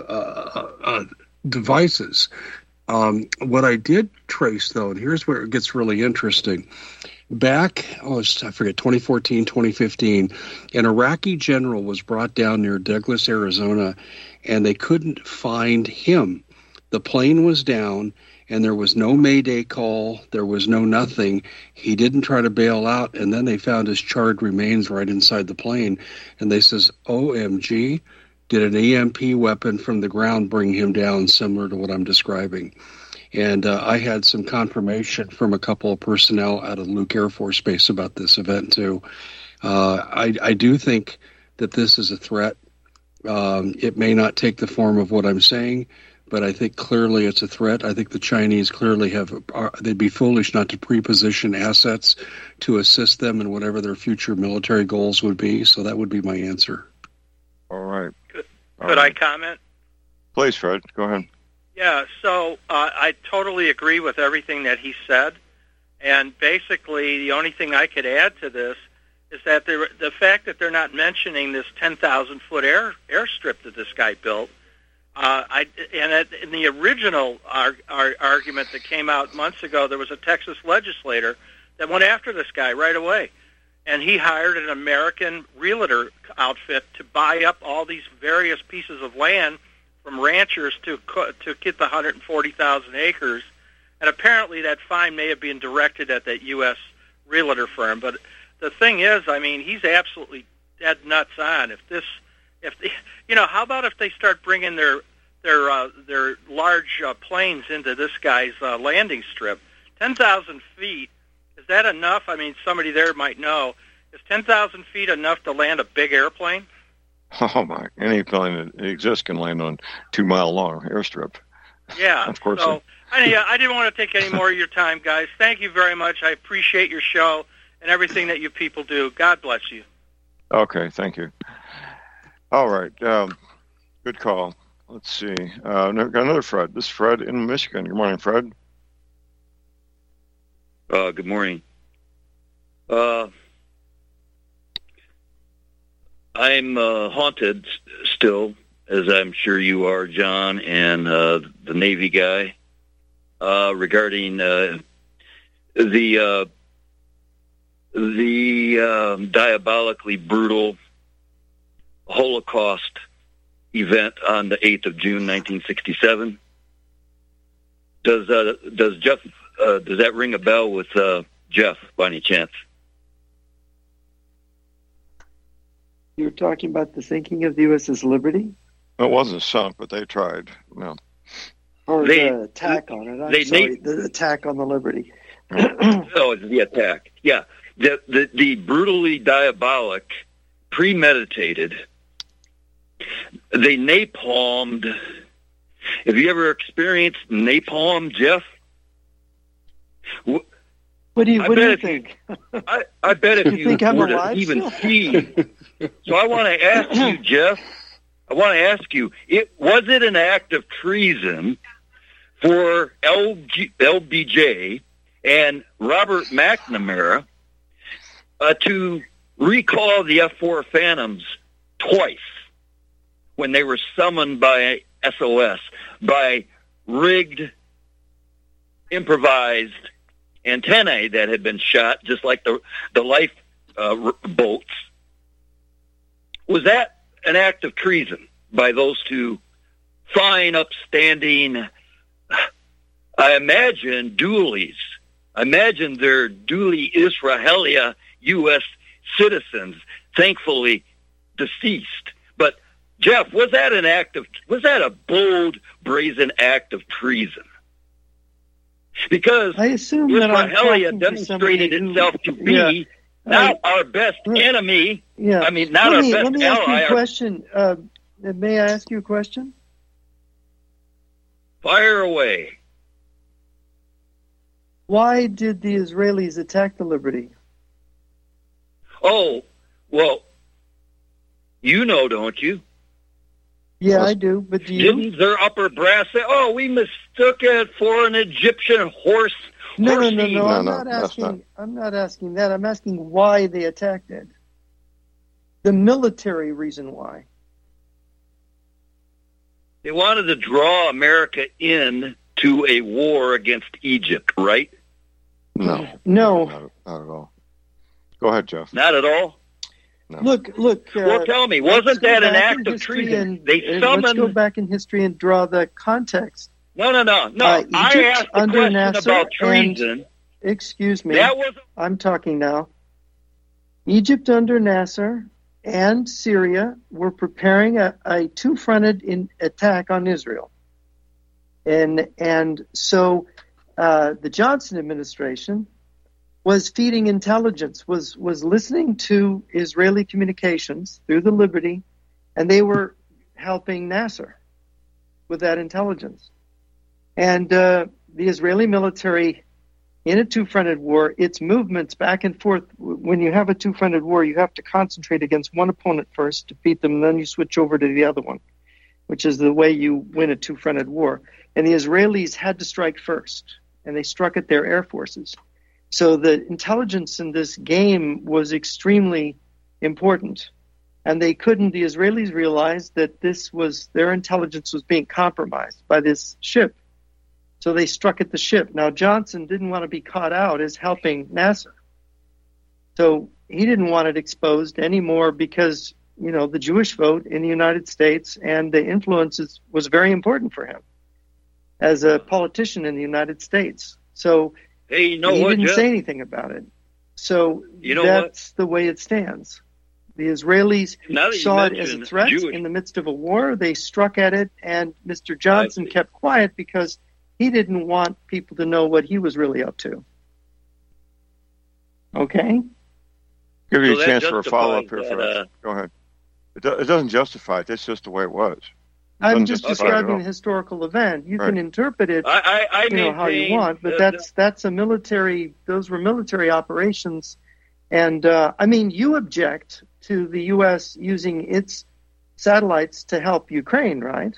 devices. What I did trace, though, and here's where it gets really interesting. Back, 2014, 2015, an Iraqi general was brought down near Douglas, Arizona, and they couldn't find him. The plane was down, and there was no Mayday call. There was no nothing. He didn't try to bail out, and then they found his charred remains right inside the plane. And they says, OMG, did an EMP weapon from the ground bring him down, similar to what I'm describing? And I had some confirmation from a couple of personnel out of Luke Air Force Base about this event, too. I do think that this is a threat. It may not take the form of what I'm saying, but I think clearly it's a threat. I think the Chinese clearly they'd be foolish not to pre-position assets to assist them in whatever their future military goals would be. So that would be my answer. All right. Could I comment? Please, Fred. Go ahead. Yeah, so I totally agree with everything that he said. And basically, the only thing I could add to this is that the fact that they're not mentioning this 10,000-foot airstrip that this guy built, in the original argument that came out months ago, there was a Texas legislator that went after this guy right away. And he hired an American realtor outfit to buy up all these various pieces of land from ranchers to get the 140,000 acres. And apparently that fine may have been directed at that U.S. realtor firm. But the thing is, I mean, he's absolutely dead nuts on. How about if they start bringing their large planes into this guy's landing strip? 10,000 feet Is that enough? I mean, somebody there might know. Is 10,000 feet enough to land a big airplane? Oh, my. Any plane that exists can land on 2 mile long airstrip. Yeah. Of course. So, I didn't want to take any more of your time, guys. Thank you very much. I appreciate your show and everything that you people do. God bless you. Okay, thank you. All right. Good call. Let's see. Got another Fred. This is Fred in Michigan. Good morning, Fred. Good morning. I'm haunted still, as I'm sure you are, John, and the Navy guy, regarding the diabolically brutal Holocaust event on the 8th of June, 1967. Does Jeff? Does that ring a bell with Jeff by any chance? You were talking about the sinking of the USS Liberty? It wasn't sunk, but they tried. No. Or the attack on it. I'm sorry, the attack on the Liberty. Oh, it's the attack. Yeah. The brutally diabolic, premeditated, they napalmed. Have you ever experienced napalm, Jeff? What do you think? I bet if you were to alive even still? see. So I want to ask you, Jeff. I want to ask you: was it an act of treason for LBJ and Robert McNamara to recall the F-4 Phantoms twice when they were summoned by SOS by rigged, improvised antennae that had been shot, just like the life boats? Was that an act of treason by those two fine, upstanding, I imagine, dualies? I imagine they're dually Israelia U.S. citizens, thankfully deceased. But, Jeff, was that a bold, brazen act of treason? Because I assume Israelia demonstrated itself to be not our best enemy. Yeah. I mean, not our best ally. Let me ask you a question. May I ask you a question? Fire away. Why did the Israelis attack the Liberty? Oh, well, you know, don't you? Yeah, I do, but do you? Didn't their upper brass say, "Oh, we mistook it for an Egyptian horse"? No. I'm not asking that. I'm asking why they attacked it. The military reason why. They wanted to draw America in to a war against Egypt, right? No. No. Not at all. Go ahead, Jeff. Not at all? No. Look. Well, tell me, wasn't that an act of treason? Let's go back in history and draw the context. No. I asked the question about treason. Excuse me. I'm talking now. Egypt under Nasser and Syria were preparing a two-fronted attack on Israel. And so the Johnson administration was feeding intelligence, was listening to Israeli communications through the Liberty, and they were helping Nasser with that intelligence. And the Israeli military, in a two-fronted war, its movements back and forth, when you have a two-fronted war, you have to concentrate against one opponent first, defeat them, and then you switch over to the other one, which is the way you win a two-fronted war. And the Israelis had to strike first, and they struck at their air forces. So the intelligence in this game was extremely important. And the Israelis realized that their intelligence was being compromised by this ship. So they struck at the ship. Now, Johnson didn't want to be caught out as helping Nasser. So he didn't want it exposed anymore because, the Jewish vote in the United States and the influences was very important for him as a politician in the United States. So he didn't say anything about it. So that's the way it stands. The Israelis saw it as a threat in the midst of a war. They struck at it, and Mr. Johnson kept quiet because he didn't want people to know what he was really up to. Okay. Give you So a that chance for a follow-up justifies here, that, Fred. Go ahead. It doesn't justify it. That's just the way it was. I'm just describing a historical event. You can interpret it, I how you maintain want, but that's a military. Those were military operations, and I mean, you object to the U.S. using its satellites to help Ukraine, right?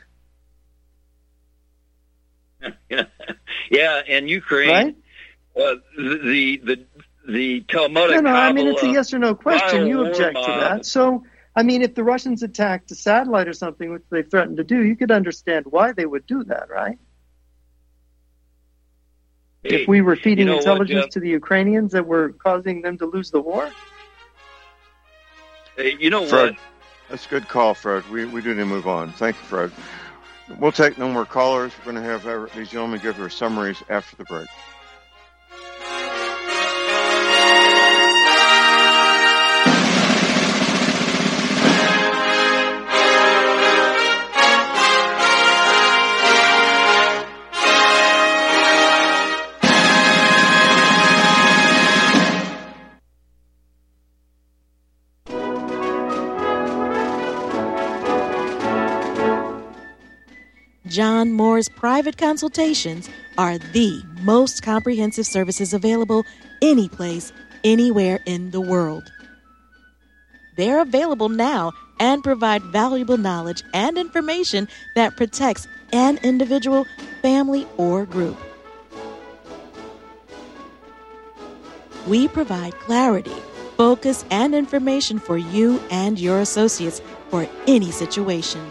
Yeah, and Ukraine, right? The Talmudic. No, I mean, it's a yes or no question. You object to mob. that. So, I mean, if the Russians attacked a satellite or something, which they threatened to do, you could understand why they would do that, right? Hey, if we were feeding what, intelligence Jeff? to the Ukrainians that were causing them to lose the war? Hey, you know Fred, what? that's a good call, Fred. We do need to move on. Thank you, Fred. We'll take no more callers. We're going to have these gentlemen give their summaries after the break. John Moore's private consultations are the most comprehensive services available any place, anywhere in the world. They're available now and provide valuable knowledge and information that protects an individual, family, or group. We provide clarity, focus, and information for you and your associates for any situation.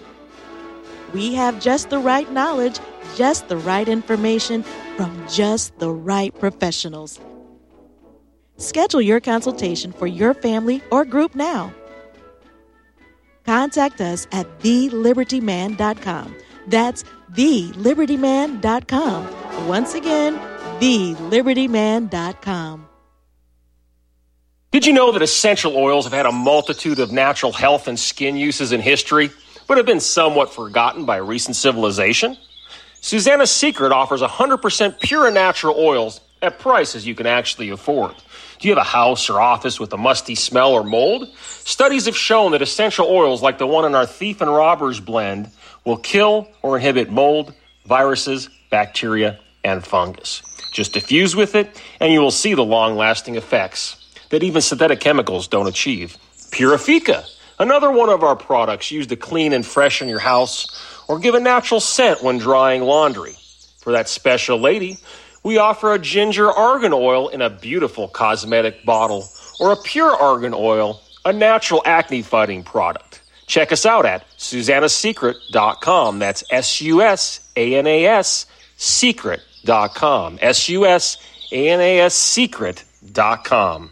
We have just the right knowledge, just the right information from just the right professionals. Schedule your consultation for your family or group now. Contact us at thelibertyman.com. That's thelibertyman.com. Once again, thelibertyman.com. Did you know that essential oils have had a multitude of natural health and skin uses in history, but have been somewhat forgotten by recent civilization? Susanna's Secret offers 100% pure and natural oils at prices you can actually afford. Do you have a house or office with a musty smell or mold? Studies have shown that essential oils like the one in our Thief and Robbers blend will kill or inhibit mold, viruses, bacteria, and fungus. Just diffuse with it, and you will see the long-lasting effects that even synthetic chemicals don't achieve. Purifica, another one of our products used to clean and freshen your house or give a natural scent when drying laundry. For that special lady, we offer a ginger argan oil in a beautiful cosmetic bottle or a pure argan oil, a natural acne-fighting product. Check us out at susannasecret.com. That's SUSANAS secret.com. SUSANAS secret.com.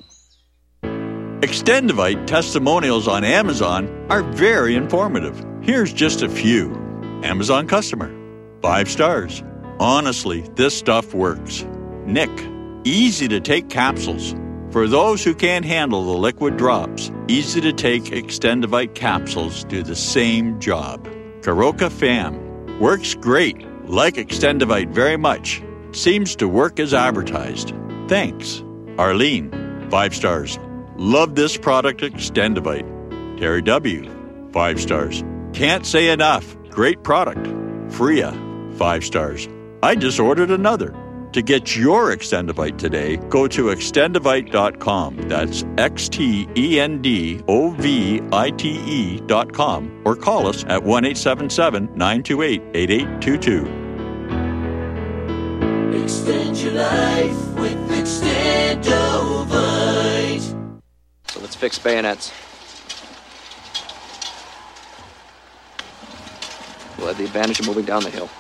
Extendivite testimonials on Amazon are very informative. Here's just a few. Amazon customer. 5 stars. Honestly, this stuff works. Nick. Easy to take capsules. For those who can't handle the liquid drops, easy to take Extendivite capsules do the same job. Karoka Fam. Works great. Like Extendivite very much. Seems to work as advertised. Thanks. Arlene. 5 stars. Love this product, Extendivite. Terry W. 5 stars. Can't say enough. Great product. Freya. 5 stars. I just ordered another. To get your Extendivite today, go to extendivite.com. That's XTENDOVITE.com or call us at 1-877-928-8822. Extend your life with Extendovite. So let's fix bayonets. We'll have the advantage of moving down the hill.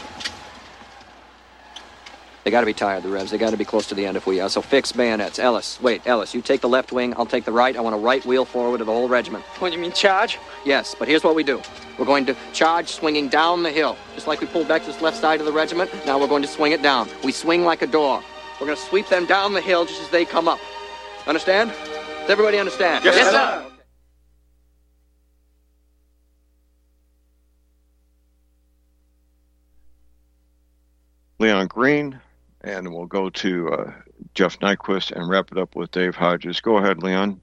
They got to be tired, the revs. They got to be close to the end if we are. So fix bayonets. Ellis, you take the left wing, I'll take the right. I want a right wheel forward of the whole regiment. What, you mean charge? Yes, but here's what we do. We're going to charge swinging down the hill. Just like we pulled back this left side of the regiment, now we're going to swing it down. We swing like a door. We're going to sweep them down the hill just as they come up. Understand? Does everybody understand? Yes, sir. Okay. Leon Green, and we'll go to Jeff Nyquist and wrap it up with Dave Hodges. Go ahead, Leon.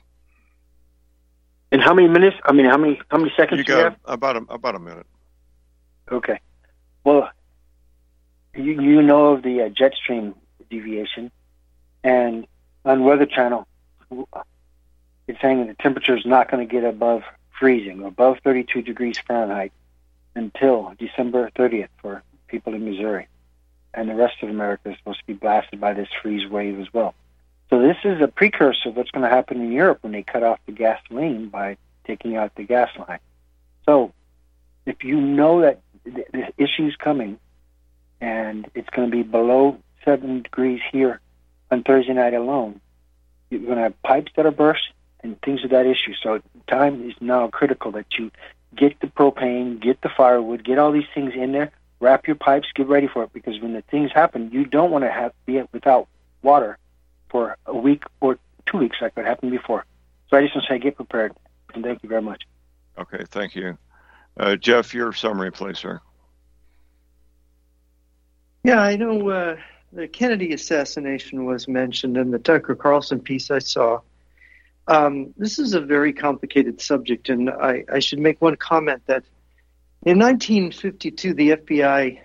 In how many minutes? I mean, how many seconds do you have? About a minute. Okay. Well, you know of the jet stream deviation, and on Weather Channel, it's saying that the temperature is not going to get above freezing, above 32 degrees Fahrenheit, until December 30th for people in Missouri. And the rest of America is supposed to be blasted by this freeze wave as well. So this is a precursor of what's going to happen in Europe when they cut off the gasoline by taking out the gas line. So if you know that the issue's coming and it's going to be below 7 degrees here on Thursday night alone, you're going to have pipes that are burst and things of that issue. So time is now critical that you get the propane, get the firewood, get all these things in there, wrap your pipes, get ready for it, because when the things happen, you don't want to be without water for a week or 2 weeks like what happened before. So I just want to say get prepared, and thank you very much. Okay, thank you. Jeff, your summary, please, sir. Yeah, I know the Kennedy assassination was mentioned in the Tucker Carlson piece I saw. This is a very complicated subject, and I should make one comment that in 1952, the FBI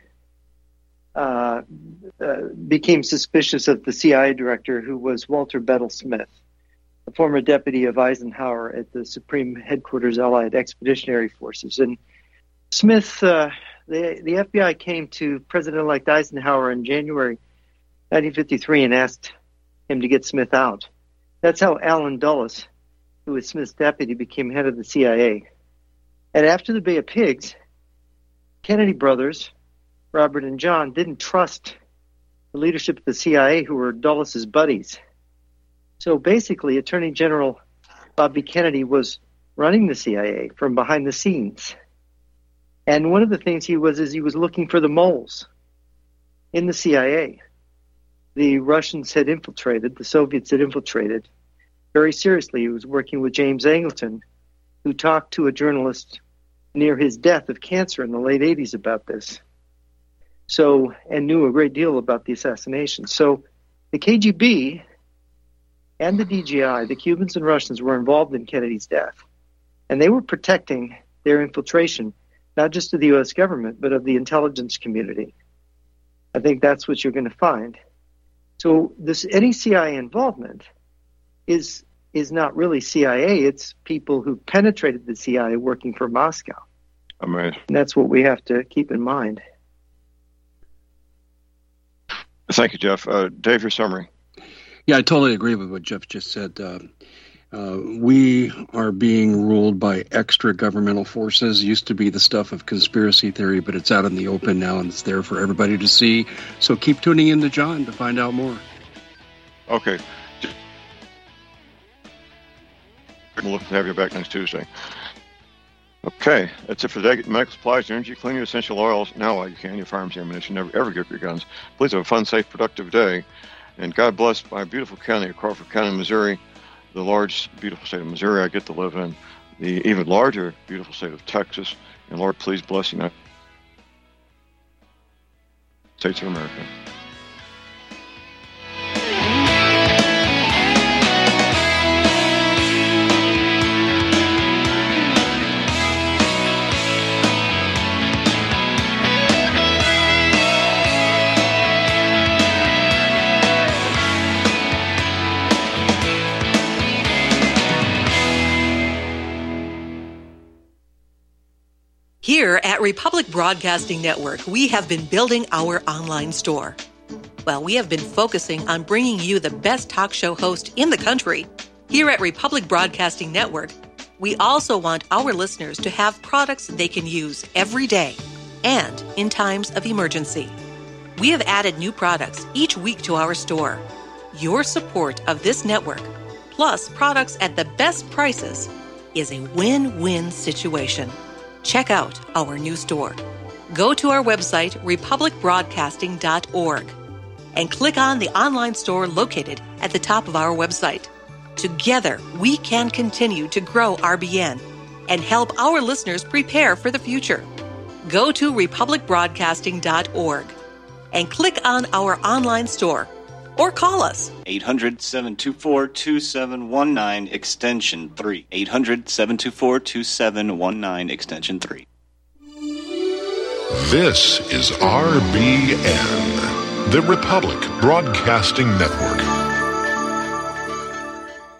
became suspicious of the CIA director, who was Walter Bedell Smith, a former deputy of Eisenhower at the Supreme Headquarters Allied Expeditionary Forces. And Smith, the FBI came to President-elect Eisenhower in January 1953 and asked him to get Smith out. That's how Allen Dulles, who was Smith's deputy, became head of the CIA. And after the Bay of Pigs, Kennedy brothers, Robert and John, didn't trust the leadership of the CIA, who were Dulles' buddies. So basically, Attorney General Bobby Kennedy was running the CIA from behind the scenes. And one of the things he was looking for the moles in the CIA. The Russians had infiltrated, the Soviets had infiltrated very seriously. He was working with James Angleton, who talked to a journalist near his death of cancer in the late 80s about this. So, and knew a great deal about the assassination. So the KGB and the DGI, the Cubans and Russians, were involved in Kennedy's death. And they were protecting their infiltration, not just of the U.S. government, but of the intelligence community. I think that's what you're going to find. So any CIA involvement is not really CIA. It's people who penetrated the CIA working for Moscow. Amazing. And that's what we have to keep in mind. Thank you, Jeff. Dave, your summary. Yeah, I totally agree with what Jeff just said. We are being ruled by extra governmental forces. Used to be the stuff of conspiracy theory, but it's out in the open now, and it's there for everybody to see. So keep tuning in to John to find out more. Okay. We'll look to have you back next Tuesday. Okay, that's it for today. Medical supplies, energy, cleaning, essential oils. Now while you can, your firearms, ammunition, never give up your guns. Please have a fun, safe, productive day. And God bless my beautiful county of Crawford County, Missouri, the large, beautiful state of Missouri I get to live in, the even larger, beautiful state of Texas. And Lord, please bless the United States of America. Here at Republic Broadcasting Network, we have been building our online store. Well, we have been focusing on bringing you the best talk show host in the country. Here at Republic Broadcasting Network, we also want our listeners to have products they can use every day and in times of emergency. We have added new products each week to our store. Your support of this network, plus products at the best prices, is a win-win situation. Check out our new store. Go to our website, republicbroadcasting.org, and click on the online store located at the top of our website. Together, we can continue to grow RBN and help our listeners prepare for the future. Go to republicbroadcasting.org and click on our online store. or call us. 800-724-2719, extension 3. 800-724-2719, extension 3. This is RBN, the Republic Broadcasting Network.